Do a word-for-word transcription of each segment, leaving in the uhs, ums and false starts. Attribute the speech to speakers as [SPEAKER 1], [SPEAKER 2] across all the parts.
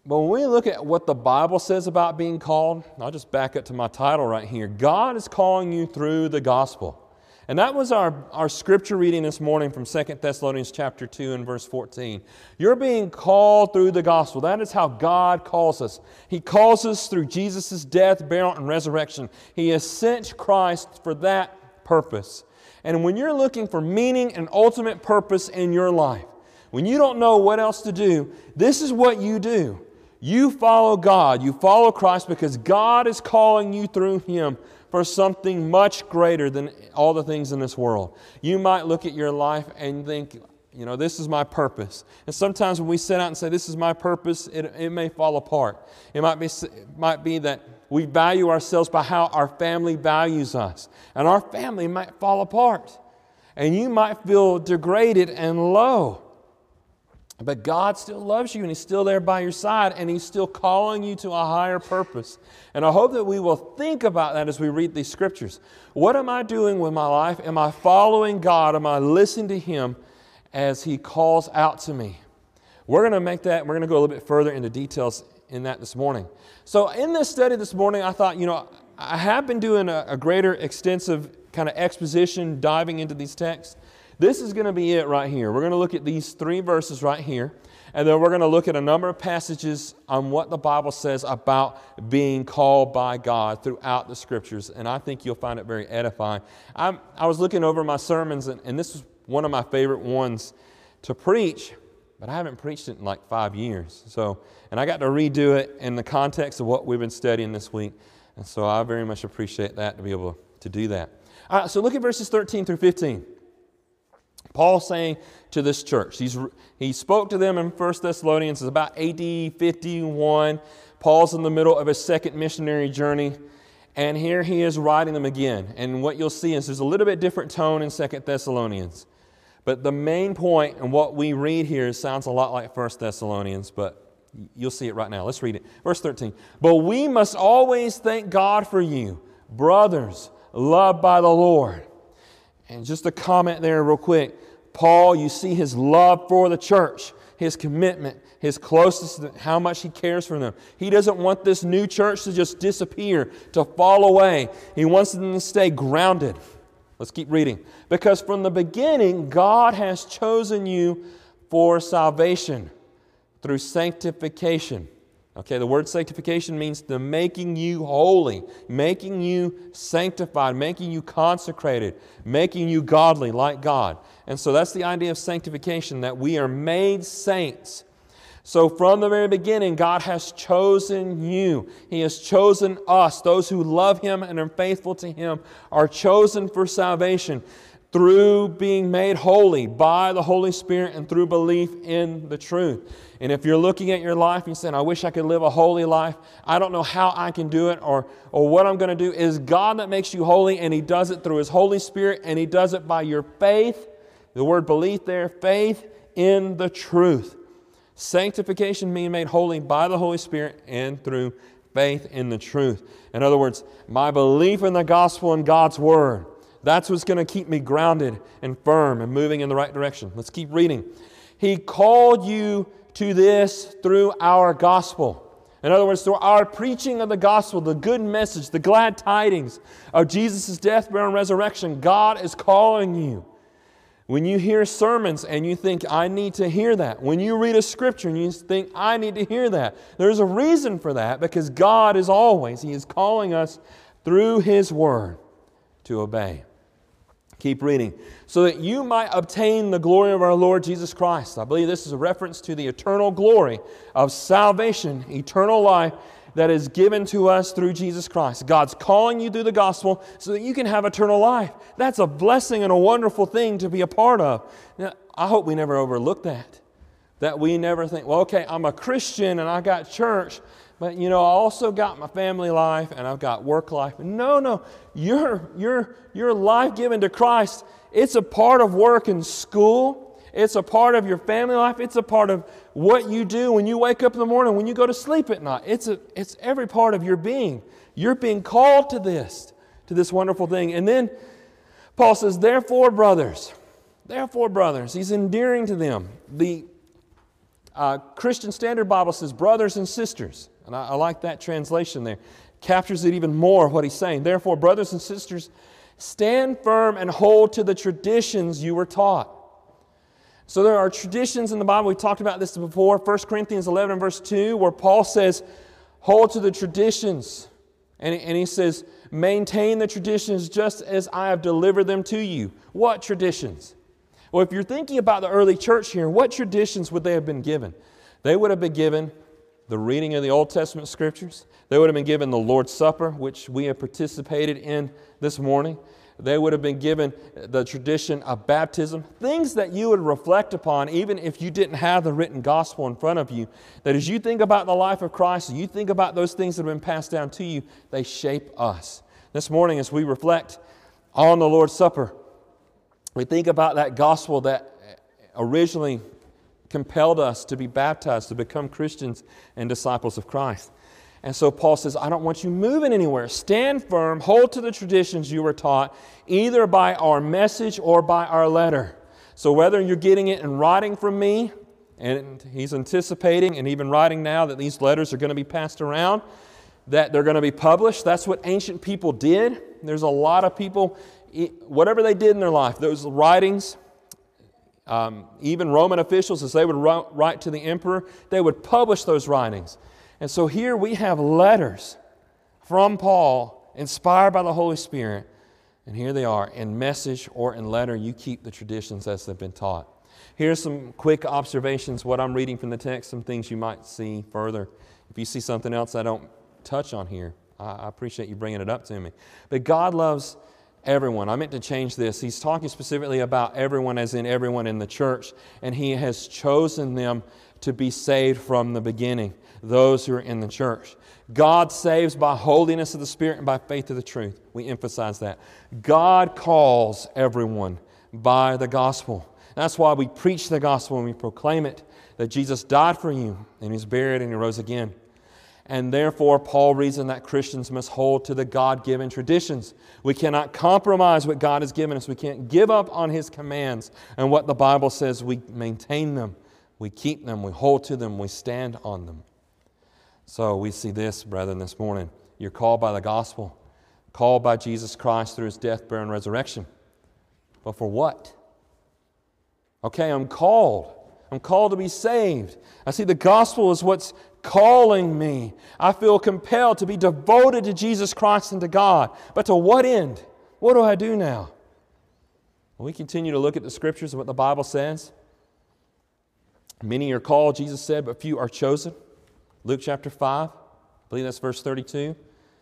[SPEAKER 1] But when we look at what the Bible says about being called, I'll just back up to my title right here. God is calling you through the gospel. And that was our, our scripture reading this morning from Second Thessalonians chapter two and verse fourteen. You're being called through the gospel. That is how God calls us. He calls us through Jesus' death, burial, and resurrection. He has sent Christ for that purpose. And when you're looking for meaning and ultimate purpose in your life, when you don't know what else to do, this is what you do. You follow God. You follow Christ because God is calling you through Him for something much greater than all the things in this world. You might look at your life and think, you know, this is my purpose. And sometimes when we set out and say, this is my purpose, it, it may fall apart. It might be, it might be that we value ourselves by how our family values us. And our family might fall apart. And you might feel degraded and low. But God still loves you and He's still there by your side and He's still calling you to a higher purpose. And I hope that we will think about that as we read these scriptures. What am I doing with my life? Am I following God? Am I listening to Him as He calls out to me? We're going to make that, we're going to go a little bit further into details in that this morning. So in this study this morning, I thought, you know, I have been doing a, a greater extensive kind of exposition, diving into these texts. This is going to be it right here. We're going to look at these three verses right here, and then we're going to look at a number of passages on what the Bible says about being called by God throughout the Scriptures, and I think you'll find it very edifying. I'm, I was looking over my sermons, and, and this is one of my favorite ones to preach, but I haven't preached it in like five years. So, and I got to redo it in the context of what we've been studying this week, and so I very much appreciate that, to be able to do that. All right, so look at verses thirteen through fifteen. Paul saying to this church, he's, he spoke to them in First Thessalonians. It's about A D fifty-one. Paul's in the middle of his second missionary journey. And here he is writing them again. And what you'll see is there's a little bit different tone in Second Thessalonians. But the main point and what we read here sounds a lot like First Thessalonians, but you'll see it right now. Let's read it. Verse thirteen. But we must always thank God for you, brothers, loved by the Lord. And just a comment there real quick. Paul, you see his love for the church, his commitment, his closeness, how much he cares for them. He doesn't want this new church to just disappear, to fall away. He wants them to stay grounded. Let's keep reading. Because from the beginning, God has chosen you for salvation through sanctification. Okay, the word sanctification means the making you holy, making you sanctified, making you consecrated, making you godly like God. And so that's the idea of sanctification, that we are made saints. So from the very beginning, God has chosen you. He has chosen us. Those who love Him and are faithful to Him are chosen for salvation through being made holy by the Holy Spirit and through belief in the truth. And if you're looking at your life and saying, I wish I could live a holy life, I don't know how I can do it or, or what I'm going to do, it is God that makes you holy, and He does it through His Holy Spirit, and He does it by your faith. The word belief there, faith in the truth. Sanctification being made holy by the Holy Spirit and through faith in the truth. In other words, my belief in the gospel and God's Word. That's what's going to keep me grounded and firm and moving in the right direction. Let's keep reading. He called you to this through our gospel. In other words, through our preaching of the gospel, the good message, the glad tidings of Jesus' death, burial, and resurrection. God is calling you. When you hear sermons and you think, I need to hear that. When you read a scripture and you think, I need to hear that. There's a reason for that, because God is always, He is calling us through His Word to obey. Keep reading. So that you might obtain the glory of our Lord Jesus Christ. I believe this is a reference to the eternal glory of salvation, eternal life that is given to us through Jesus Christ. God's calling you through the gospel so that you can have eternal life. That's a blessing and a wonderful thing to be a part of. Now, I hope we never overlook that. That we never think, well, okay, I'm a Christian and I got church, but, you know, I also got my family life and I've got work life. No, no. Your, your, your life given to Christ, it's a part of work and school. It's a part of your family life. It's a part of what you do when you wake up in the morning, when you go to sleep at night. It's, a, it's every part of your being. You're being called to this, to this wonderful thing. And then Paul says, therefore, brothers, therefore, brothers, he's endearing to them the Uh, Christian Standard Bible says brothers and sisters. And I, I like that translation there. Captures it even more what he's saying. Therefore, brothers and sisters, stand firm and hold to the traditions you were taught. So there are traditions in the Bible. We talked about this before. First Corinthians eleven verse two, where Paul says, hold to the traditions. And, and he says, maintain the traditions just as I have delivered them to you. What traditions? Well, if you're thinking about the early church here, what traditions would they have been given? They would have been given the reading of the Old Testament Scriptures. They would have been given the Lord's Supper, which we have participated in this morning. They would have been given the tradition of baptism, things that you would reflect upon even if you didn't have the written gospel in front of you, that as you think about the life of Christ, you think about those things that have been passed down to you, they shape us. This morning as we reflect on the Lord's Supper, we think about that gospel that originally compelled us to be baptized, to become Christians and disciples of Christ. And so Paul says, I don't want you moving anywhere. Stand firm, hold to the traditions you were taught, either by our message or by our letter. So whether you're getting it in writing from me, and he's anticipating and even writing now that these letters are going to be passed around, that they're going to be published. That's what ancient people did. There's a lot of people, whatever they did in their life, those writings, um, even Roman officials, as they would write to the emperor, they would publish those writings. And so here we have letters from Paul, inspired by the Holy Spirit. And here they are, in message or in letter, you keep the traditions as they've been taught. Here's some quick observations, what I'm reading from the text, some things you might see further. If you see something else I don't touch on here, I appreciate you bringing it up to me. But God loves everyone. I meant to change this. He's talking specifically about everyone as in everyone in the church, and He has chosen them to be saved from the beginning, those who are in the church. God saves by holiness of the Spirit and by faith of the truth. We emphasize that. God calls everyone by the gospel. That's why we preach the gospel and we proclaim it, that Jesus died for you and He's buried and He rose again. And therefore, Paul reasoned that Christians must hold to the God-given traditions. We cannot compromise what God has given us. We can't give up on His commands. And what the Bible says, we maintain them, we keep them, we hold to them, we stand on them. So we see this, brethren, this morning. You're called by the gospel, called by Jesus Christ through His death, burial, and resurrection. But for what? Okay, I'm called. I'm called to be saved. I see the gospel is what's calling me. I feel compelled to be devoted to Jesus Christ and to God. But to what end? What do I do now? Well, we continue to look at the Scriptures and what the Bible says. Many are called, Jesus said, but few are chosen. Luke chapter five, I believe that's verse thirty-two.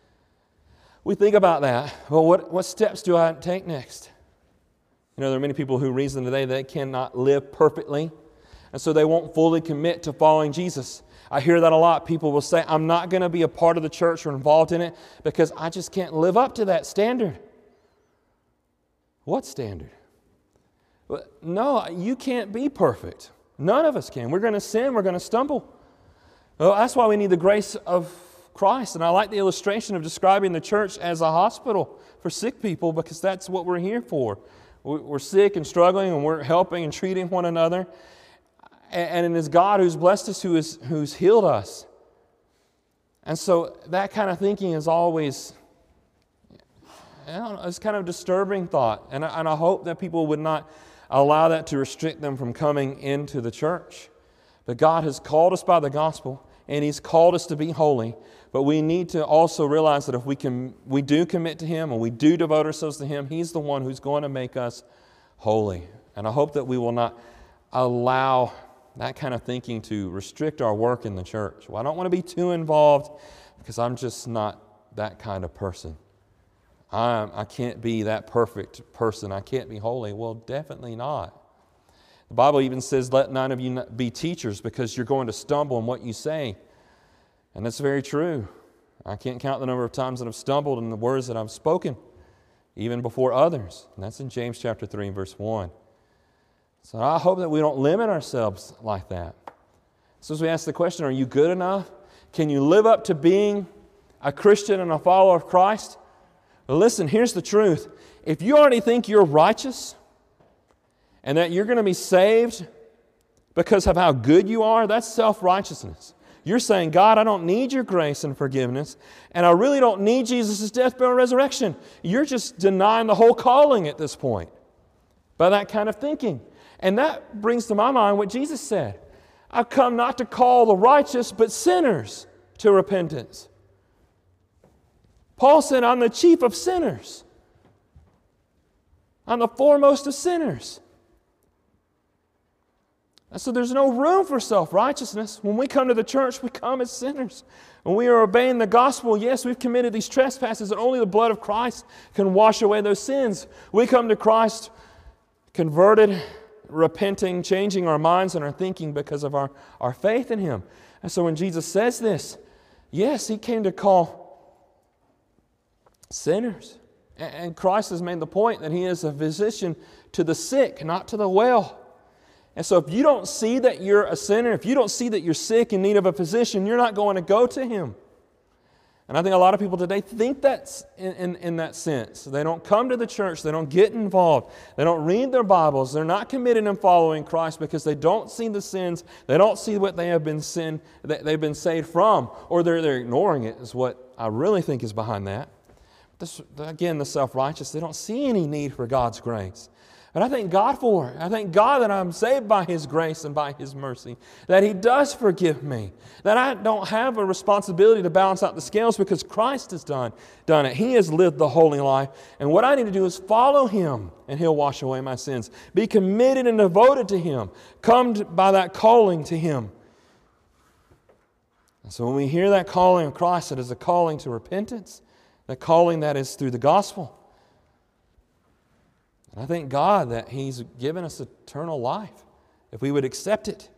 [SPEAKER 1] We think about that. Well, what, what steps do I take next? You know, there are many people who reason today they cannot live perfectly, and so they won't fully commit to following Jesus. I hear that a lot. People will say, I'm not going to be a part of the church or involved in it because I just can't live up to that standard. What standard? Well, no, you can't be perfect. None of us can. We're going to sin. We're going to stumble. Well, that's why we need the grace of Christ. And I like the illustration of describing the church as a hospital for sick people because that's what we're here for. We're sick and struggling and we're helping and treating one another. And it is God who's blessed us, who is, who's healed us. And so that kind of thinking is always, I don't know, it's kind of a disturbing thought. And I, and I hope that people would not allow that to restrict them from coming into the church. But God has called us by the gospel, and He's called us to be holy. But we need to also realize that if we can, we do commit to Him and we do devote ourselves to Him, He's the one who's going to make us holy. And I hope that we will not allow that kind of thinking to restrict our work in the church. Well, I don't want to be too involved because I'm just not that kind of person. I'm, I can't be that perfect person. I can't be holy. Well, definitely not. The Bible even says, let none of you be teachers because you're going to stumble in what you say. And that's very true. I can't count the number of times that I've stumbled in the words that I've spoken, even before others. And that's in James chapter three, verse one. So I hope that we don't limit ourselves like that. So as we ask the question, are you good enough? Can you live up to being a Christian and a follower of Christ? Well, listen, here's the truth. If you already think you're righteous and that you're going to be saved because of how good you are, that's self-righteousness. You're saying, God, I don't need your grace and forgiveness, and I really don't need Jesus' death, burial, and resurrection. You're just denying the whole calling at this point by that kind of thinking. And that brings to my mind what Jesus said. I've come not to call the righteous, but sinners to repentance. Paul said, I'm the chief of sinners. I'm the foremost of sinners. And so there's no room for self-righteousness. When we come to the church, we come as sinners. When we are obeying the gospel, yes, we've committed these trespasses, and only the blood of Christ can wash away those sins. We come to Christ converted, repenting, changing our minds and our thinking because of our, our faith in Him. And so when Jesus says this, yes, He came to call sinners. And Christ has made the point that He is a physician to the sick, not to the well. And so if you don't see that you're a sinner, if you don't see that you're sick in need of a physician, you're not going to go to Him. And I think a lot of people today think that's in, in, in that sense. They don't come to the church. They don't get involved. They don't read their Bibles. They're not committed in following Christ because they don't see the sins. They don't see what they have been sin, that they've been saved from, or they're, they're ignoring it is what I really think is behind that. This, again, the self-righteous, they don't see any need for God's grace. But I thank God for it. I thank God that I'm saved by His grace and by His mercy, that He does forgive me, that I don't have a responsibility to balance out the scales because Christ has done, done it. He has lived the holy life. And what I need to do is follow Him, and He'll wash away my sins. Be committed and devoted to Him. Come to, by that calling to Him. And so when we hear that calling of Christ, it is a calling to repentance, the calling that is through the gospel. And I thank God that He's given us eternal life if we would accept it.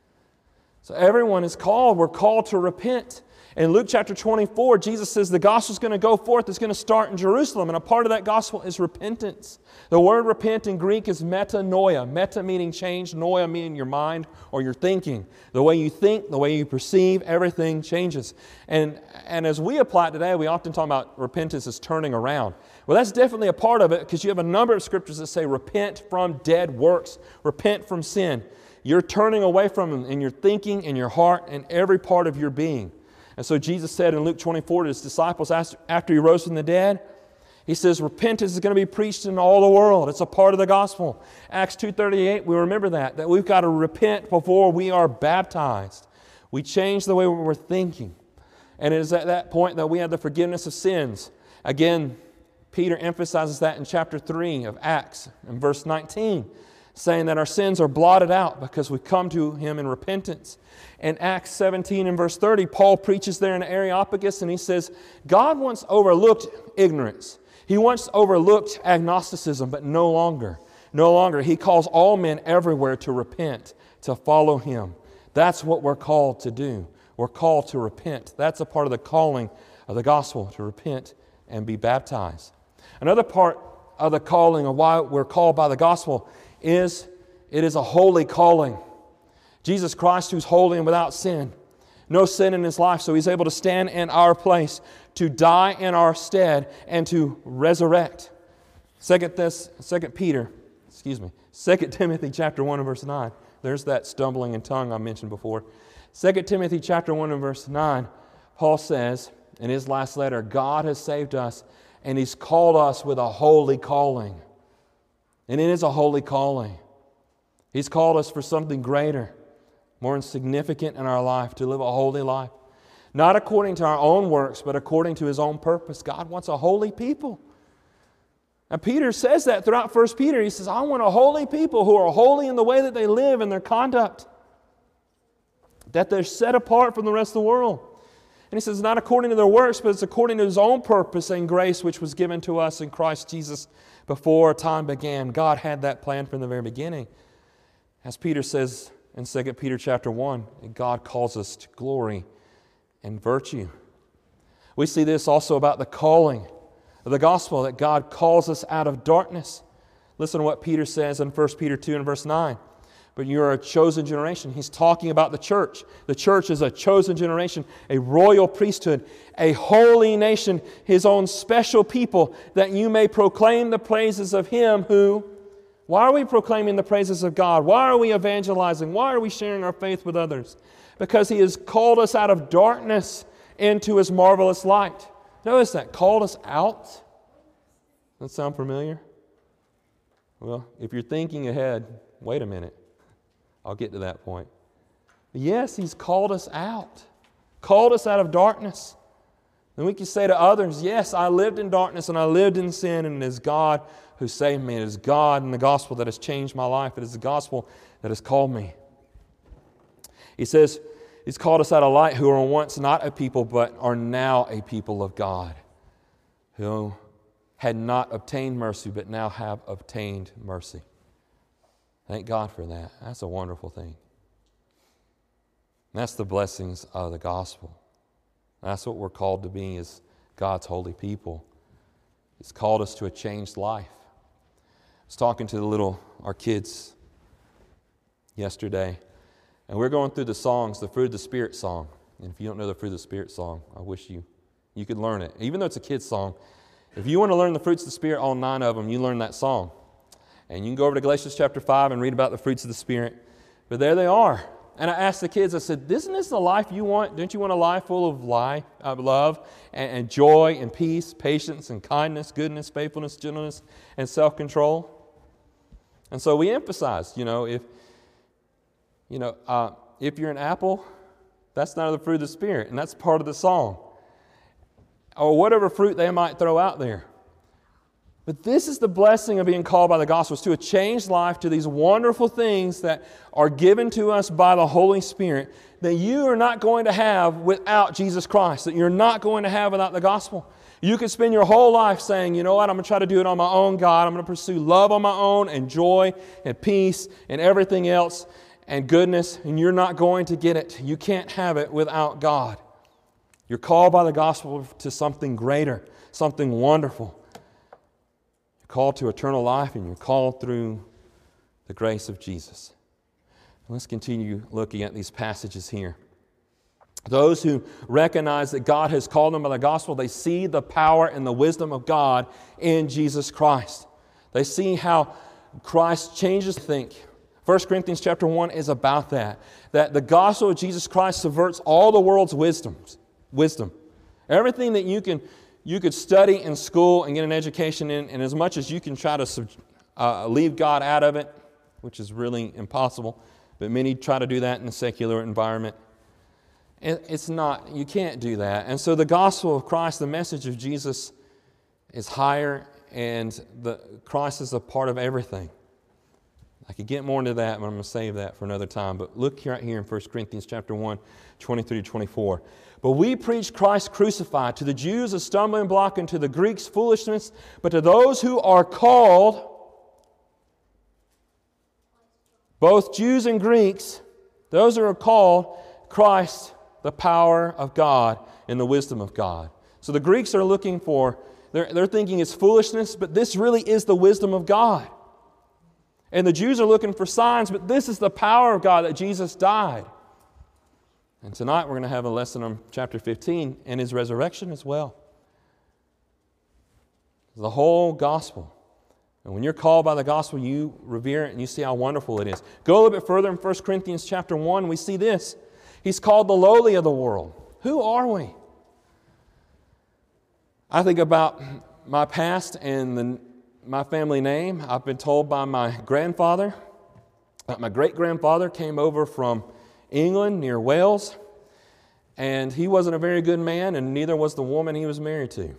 [SPEAKER 1] So everyone is called. We're called to repent. In Luke chapter twenty-four, Jesus says the gospel is going to go forth. It's going to start in Jerusalem. And a part of that gospel is repentance. The word repent in Greek is metanoia. Meta meaning change, noia meaning your mind or your thinking. The way you think, the way you perceive, everything changes. And, and as we apply it today, we often talk about repentance as turning around. Well, that's definitely a part of it because you have a number of scriptures that say repent from dead works. Repent from sin. You're turning away from them in your thinking, in your heart, and every part of your being. And so Jesus said in Luke twenty-four to His disciples after He rose from the dead, He says repentance is going to be preached in all the world. It's a part of the gospel. Acts two thirty-eight, we remember that, that we've got to repent before we are baptized. We change the way we're thinking. And it is at that point that we have the forgiveness of sins. Again, Peter emphasizes that in chapter three of Acts, in verse nineteen, saying that our sins are blotted out because we come to Him in repentance. In Acts seventeen and verse thirty, Paul preaches there in Areopagus, and he says, God once overlooked ignorance. He once overlooked agnosticism, but no longer. No longer. He calls all men everywhere to repent, to follow Him. That's what we're called to do. We're called to repent. That's a part of the calling of the gospel, to repent and be baptized. Another part of the calling of why we're called by the gospel is it is a holy calling. Jesus Christ, who's holy and without sin, no sin in His life, so He's able to stand in our place, to die in our stead, and to resurrect. Second, this, Second Peter, excuse me, Second Timothy chapter one and verse nine. There's that stumbling in tongue I mentioned before. Second Timothy chapter one and verse nine, Paul says in his last letter, God has saved us, and He's called us with a holy calling. And it is a holy calling. He's called us for something greater, more significant in our life, to live a holy life. Not according to our own works, but according to His own purpose. God wants a holy people. And Peter says that throughout First Peter. He says, I want a holy people who are holy in the way that they live and their conduct. That they're set apart from the rest of the world. And he says, not according to their works, but it's according to His own purpose and grace which was given to us in Christ Jesus before time began. God had that plan from the very beginning. As Peter says in Second Peter chapter one, God calls us to glory and virtue. We see this also about the calling of the gospel, that God calls us out of darkness. Listen to what Peter says in First Peter two and verse nine. But you're a chosen generation. He's talking about the church. The church is a chosen generation, a royal priesthood, a holy nation, His own special people, that you may proclaim the praises of Him who Why are we proclaiming the praises of God? Why are we evangelizing? Why are we sharing our faith with others? Because He has called us out of darkness into His marvelous light. Notice that, called us out. Does that sound familiar? Well, if you're thinking ahead, wait a minute. I'll get to that point. Yes, He's called us out. Called us out of darkness. And we can say to others, yes, I lived in darkness and I lived in sin, and it is God who saved me. It is God and the gospel that has changed my life. It is the gospel that has called me. He says He's called us out of light, who were once not a people but are now a people of God, who had not obtained mercy but now have obtained mercy. Thank God for that. That's a wonderful thing. And that's the blessings of the gospel. That's what we're called to be as God's holy people. He's called us to a changed life. I was talking to the little, our kids yesterday, and we're going through the songs, the Fruit of the Spirit song. And if you don't know the Fruit of the Spirit song, I wish you, you could learn it. Even though it's a kid's song, if you want to learn the fruits of the Spirit, all nine of them, you learn that song. And you can go over to Galatians chapter five and read about the fruits of the Spirit. But there they are. And I asked the kids, I said, isn't this the life you want? Don't you want a life full of life, of love and, and joy and peace, patience and kindness, goodness, faithfulness, gentleness, and self-control? And so we emphasize, you know, if you know, uh, if you're an apple, that's not the fruit of the Spirit, and that's part of the song. Or whatever fruit they might throw out there. But this is the blessing of being called by the gospel, is to a changed life, to these wonderful things that are given to us by the Holy Spirit that you are not going to have without Jesus Christ, that you're not going to have without the gospel. You could spend your whole life saying, you know what, I'm going to try to do it on my own, God. I'm going to pursue love on my own and joy and peace and everything else and goodness, and you're not going to get it. You can't have it without God. You're called by the gospel to something greater, something wonderful. You're called to eternal life, and you're called through the grace of Jesus. Let's continue looking at these passages here. Those who recognize that God has called them by the gospel, they see the power and the wisdom of God in Jesus Christ. They see how Christ changes think. First Corinthians chapter one is about that. That the gospel of Jesus Christ subverts all the world's wisdoms. Wisdom. Everything that you can you could study in school and get an education in, and as much as you can try to uh, leave God out of it, which is really impossible, but many try to do that in a secular environment. And it's not, you can't do that. And so the gospel of Christ, the message of Jesus, is higher, and the Christ is a part of everything. I could get more into that, but I'm going to save that for another time. But look right here in First Corinthians chapter one, twenty-three to twenty-four. But we preach Christ crucified, to the Jews a stumbling block, and to the Greeks foolishness, but to those who are called, both Jews and Greeks, those who are called, Christ, the power of God and the wisdom of God. So the Greeks are looking for, they're, they're thinking it's foolishness, but this really is the wisdom of God. And the Jews are looking for signs, but this is the power of God, that Jesus died. And tonight we're going to have a lesson on chapter fifteen and His resurrection as well. The whole gospel. And when you're called by the gospel, you revere it and you see how wonderful it is. Go a little bit further in First Corinthians chapter one, we see this. He's called the lowly of the world. Who are we? I think about my past and the, my family name. I've been told by my grandfather that my great-grandfather came over from England near Wales, and he wasn't a very good man, and neither was the woman he was married to.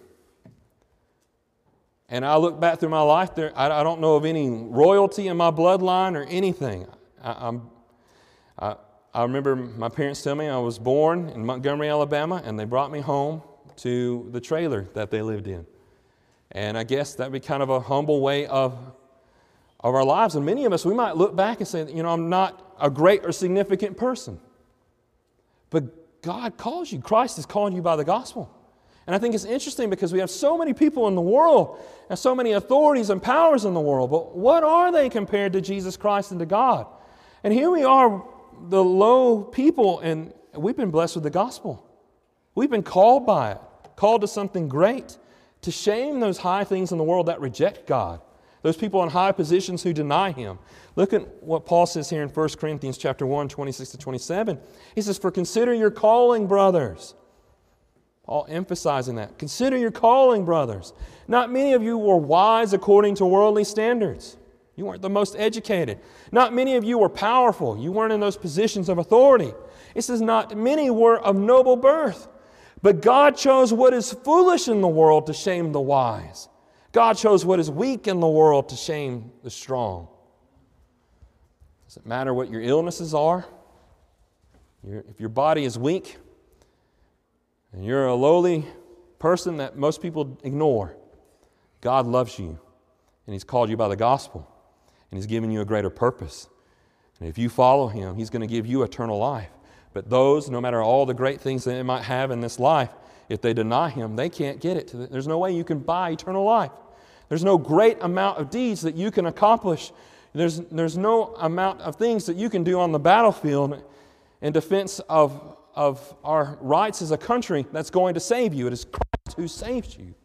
[SPEAKER 1] And I look back through my life, there, I, I don't know of any royalty in my bloodline or anything. I, I'm, I, I remember my parents telling me I was born in Montgomery, Alabama, and they brought me home to the trailer that they lived in. And I guess that would be kind of a humble way of, of our lives. And many of us, we might look back and say, you know, I'm not a great or significant person. But God calls you. Christ is calling you by the gospel. And I think it's interesting because we have so many people in the world and so many authorities and powers in the world. But what are they compared to Jesus Christ and to God? And here we are, the low people, and we've been blessed with the gospel. We've been called by it, called to something great, to shame those high things in the world that reject God, those people in high positions who deny Him. Look at what Paul says here in First Corinthians chapter one, twenty-six to twenty-seven. He says, "For consider your calling, brothers." Paul emphasizing that. Consider your calling, brothers. Not many of you were wise according to worldly standards. You weren't the most educated. Not many of you were powerful. You weren't in those positions of authority. It says, not many were of noble birth. But God chose what is foolish in the world to shame the wise. God chose what is weak in the world to shame the strong. Does it matter what your illnesses are? If your body is weak and you're a lowly person that most people ignore, God loves you and He's called you by the gospel and He's given you a greater purpose. And if you follow Him, He's going to give you eternal life. But those, no matter all the great things that they might have in this life, if they deny Him, they can't get it. There's no way you can buy eternal life. There's no great amount of deeds that you can accomplish. There's, there's no amount of things that you can do on the battlefield in defense of, of our rights as a country that's going to save you. It is Christ who saves you.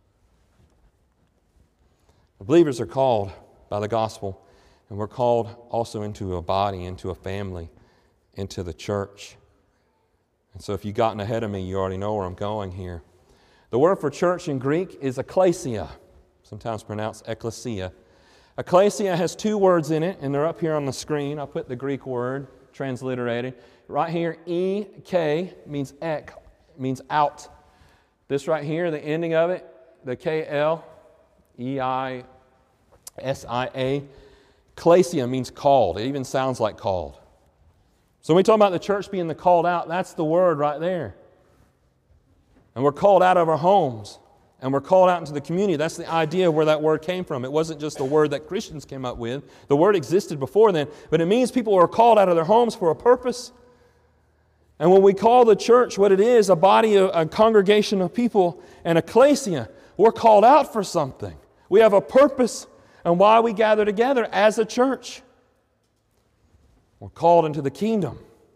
[SPEAKER 1] The believers are called by the gospel, and we're called also into a body, into a family, into the church. And so if you've gotten ahead of me, you already know where I'm going here. The word for church in Greek is ekklesia, sometimes pronounced ecclesia. Ecclesia has two words in it, and they're up here on the screen. I'll put the Greek word transliterated. Right here, E K means ek, means out. This right here, the ending of it, the K L, E I S I A, ekklesia means called. It even sounds like called. So when we talk about the church being the called out, that's the word right there. And we're called out of our homes. And we're called out into the community. That's the idea where that word came from. It wasn't just a word that Christians came up with. The word existed before then. But it means people are called out of their homes for a purpose. And when we call the church what it is, a body, a congregation of people, an ecclesia, we're called out for something. We have a purpose and why we gather together as a church. We're called into the kingdom.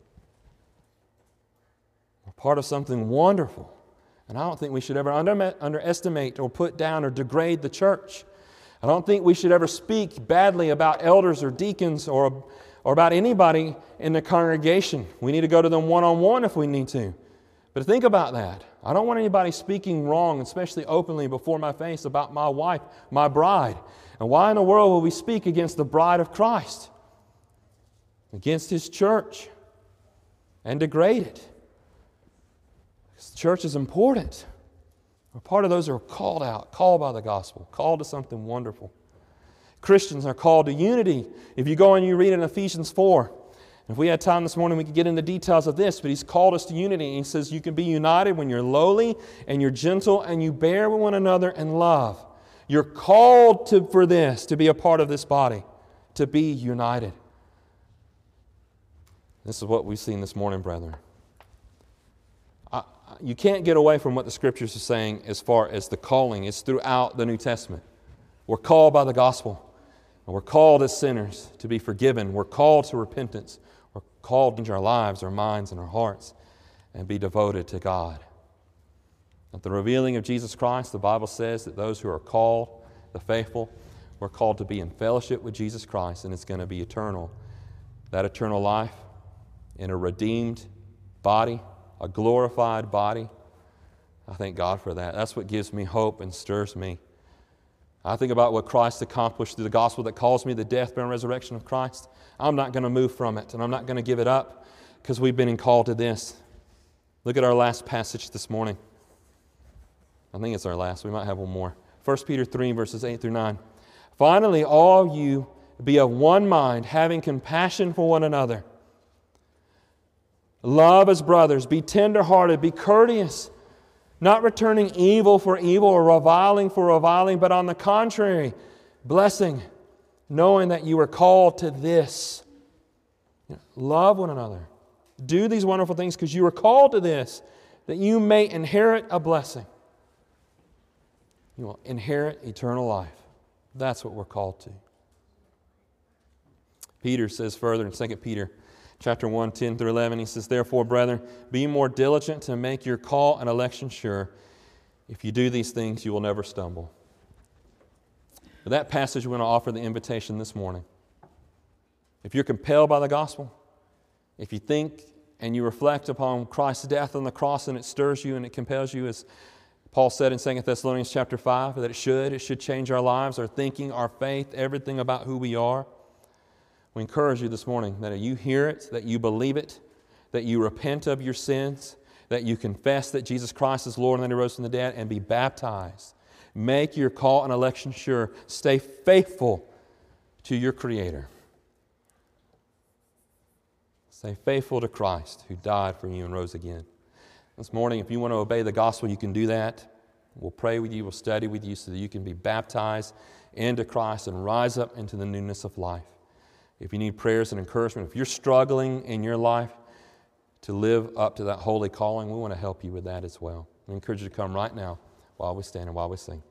[SPEAKER 1] We're part of something wonderful. And I don't think we should ever under, underestimate or put down or degrade the church. I don't think we should ever speak badly about elders or deacons or, or about anybody in the congregation. We need to go to them one-on-one if we need to. But think about that. I don't want anybody speaking wrong, especially openly before my face, about my wife, my bride. And why in the world will we speak against the bride of Christ? Against His church and degrade it? Because the church is important. We're part of those who are called out, called by the gospel, called to something wonderful. Christians are called to unity. If you go and you read in Ephesians four, if we had time this morning, we could get into the details of this, but He's called us to unity. And He says you can be united when you're lowly and you're gentle and you bear with one another in love. You're called to, for this, to be a part of this body, to be united. This is what we've seen this morning, brethren. I, you can't get away from what the Scriptures are saying as far as the calling. It's throughout the New Testament. We're called by the gospel. And we're called as sinners to be forgiven. We're called to repentance. We're called to change our lives, our minds, and our hearts and be devoted to God. At the revealing of Jesus Christ, the Bible says that those who are called, the faithful, we're called to be in fellowship with Jesus Christ, and it's going to be eternal. That eternal life in a redeemed body, a glorified body. I thank God for that. That's what gives me hope and stirs me. I think about what Christ accomplished through the gospel that calls me the death, burial, and resurrection of Christ. I'm not going to move from it, and I'm not going to give it up because we've been called to this. Look at our last passage this morning. I think it's our last. We might have one more. First Peter three, verses eight through nine. Finally, all you be of one mind, having compassion for one another. Love as brothers, be tender-hearted, be courteous, not returning evil for evil or reviling for reviling, but on the contrary, blessing, knowing that you are called to this. Love one another. Do these wonderful things because you are called to this, that you may inherit a blessing. You will inherit eternal life. That's what we're called to. Peter says further in Second Peter chapter one, ten through eleven, he says, therefore, brethren, be more diligent to make your call and election sure. If you do these things, you will never stumble. With that passage, we want to offer the invitation this morning. If you're compelled by the gospel, if you think and you reflect upon Christ's death on the cross and it stirs you and it compels you, as Paul said in Second Thessalonians chapter five, that it should, it should change our lives, our thinking, our faith, everything about who we are. We encourage you this morning that you hear it, that you believe it, that you repent of your sins, that you confess that Jesus Christ is Lord and that He rose from the dead, and be baptized. Make your call and election sure. Stay faithful to your Creator. Stay faithful to Christ who died for you and rose again. This morning, if you want to obey the gospel, you can do that. We'll pray with you, we'll study with you so that you can be baptized into Christ and rise up into the newness of life. If you need prayers and encouragement, if you're struggling in your life to live up to that holy calling, we want to help you with that as well. We encourage you to come right now while we stand and while we sing.